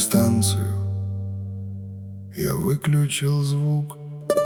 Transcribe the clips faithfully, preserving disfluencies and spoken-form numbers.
дистанцию, я выключил звук.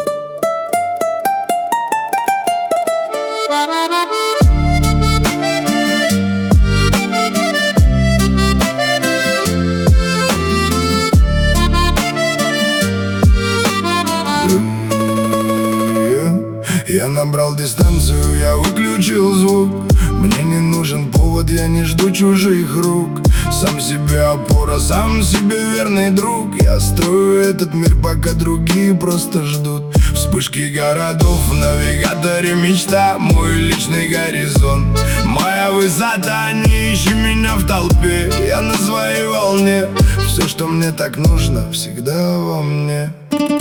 Я набрал дистанцию, я выключил звук. Мне не нужен повод, я не жду чужих рук. Сам себе опора, сам себе верный друг. Я строю этот мир, пока другие просто ждут. Вспышки городов в навигаторе мечта. Мой личный горизонт, моя высота. Не ищи меня в толпе, я на своей волне. Все, что мне так нужно, всегда во мне.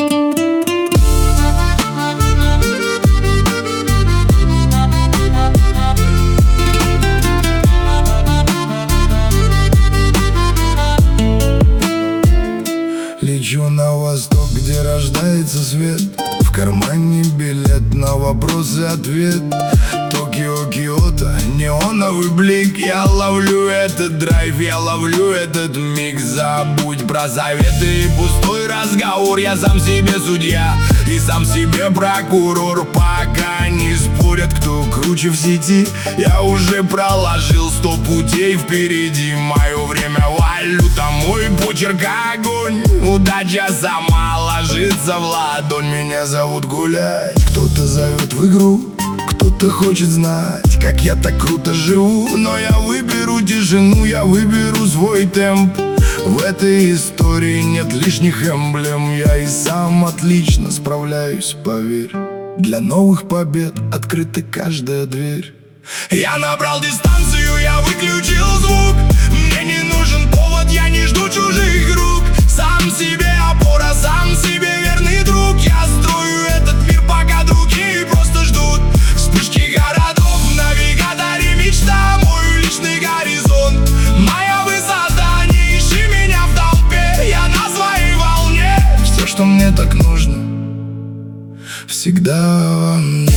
Лечу на восток, где рождается свет. В кармане билет на вопросы ответ. Токио, Киото, неоновый блик. Я ловлю этот драйв, я ловлю этот миг. Забудь про заветы и пустой разговор. Я сам себе судья и сам себе прокурор. Пока не спорят, кто круче в сети. Я уже проложил сто путей впереди. Мое время валюта, мой почерк огонь. Удача сама ложится в ладонь. Меня зовут гулять, кто-то зовет в игру, кто-то хочет знать, как я так круто живу. Но я выберу тишину, я выберу свой темп. В этой истории нет лишних эмблем. Я и сам отлично справляюсь, поверь. Для новых побед открыта каждая дверь. Я набрал дистанцию, я выключил звук. Мне не нужен повод, я не жду чужих рук. Сам себе опора, сам себе верный друг. Я строю этот мир, пока другие просто ждут. Вспышки городов в навигаторе мечта. Мой личный горизонт, моя высота. Не ищи меня в толпе, я на своей волне. Все, что мне так нужно, всегда во мне.